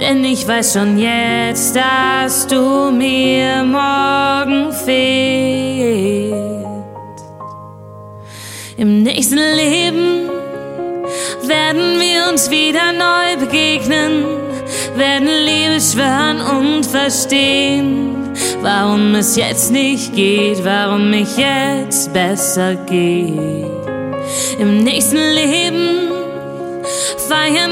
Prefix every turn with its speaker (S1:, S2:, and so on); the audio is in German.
S1: Denn ich weiß schon jetzt, dass du mir morgen fehlst. Im nächsten Leben werden wir uns wieder neu begegnen, werden Liebe schwören und verstehen, warum es jetzt nicht geht, warum mich jetzt besser geht. Im nächsten Leben feiern